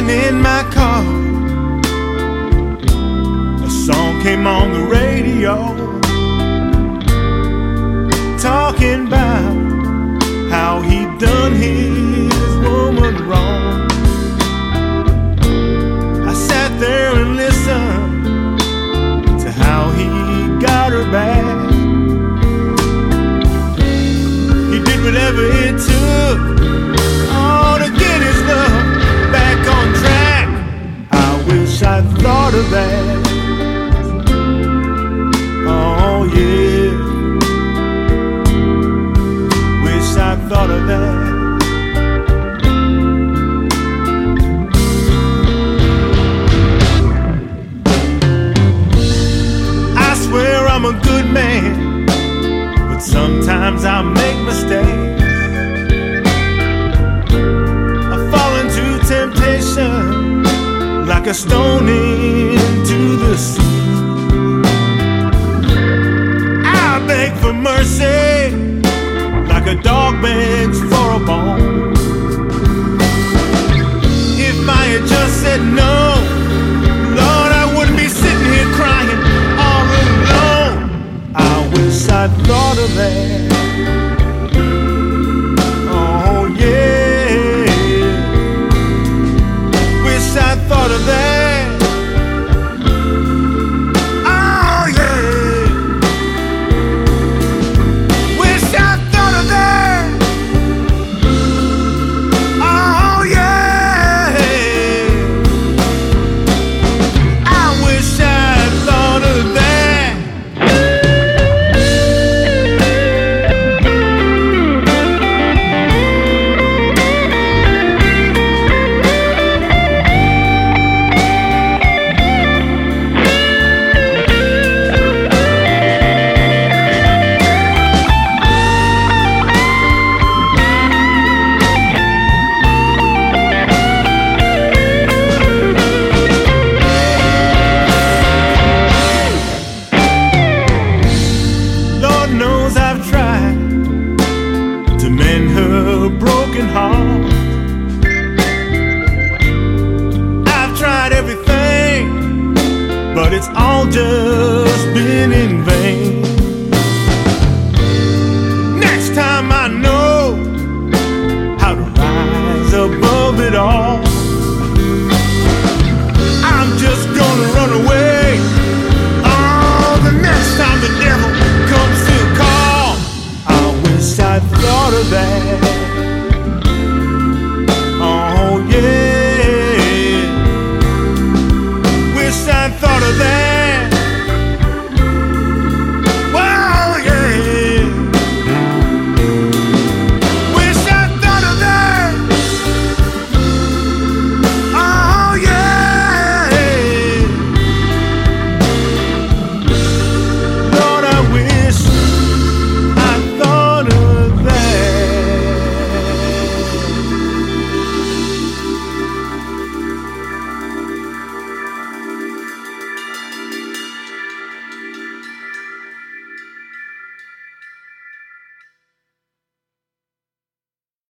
in my car, a song came on the radio, talking about how he'd done his woman wrong. I sat there and listened to how he got her back. He did whatever it took, oh, to get his love back on track. I wish I'd thought of that. Oh yeah, wish I'd thought of that. I swear I'm a good man, but sometimes I make mistakes. I fall into temptation like a stone into the sea. I beg for mercy like a dog begs for a bone. If I had just said no, Lord, I wouldn't be sitting here crying all alone. I wish I'd thought of that. Oh yeah, wish I'd thought of that. Oh yeah, wish I'd thought of that. Oh yeah, I wish I'd thought of that. Lord knows I've tried to mend her broken heart. I've tried everything, but it's all just been in vain.